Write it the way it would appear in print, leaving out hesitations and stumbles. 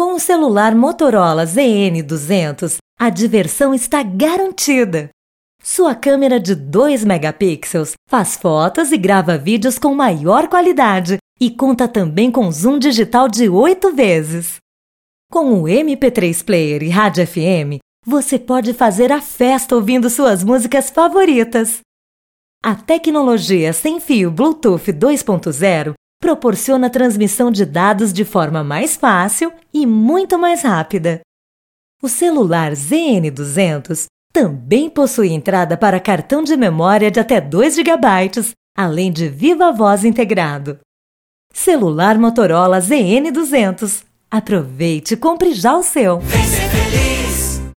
Com o celular Motorola ZN200, a diversão está garantida. Sua câmera de 2 megapixels faz fotos e grava vídeos com maior qualidade e conta também com zoom digital de 8 vezes. Com o MP3 Player e Rádio FM, você pode fazer a festa ouvindo suas músicas favoritas. A tecnologia sem fio Bluetooth 2.0 proporciona a transmissão de dados de forma mais fácil e muito mais rápida. O celular ZN200 também possui entrada para cartão de memória de até 2 GB, além de viva voz integrado. Celular Motorola ZN200. Aproveite e compre já o seu. Vem ser feliz.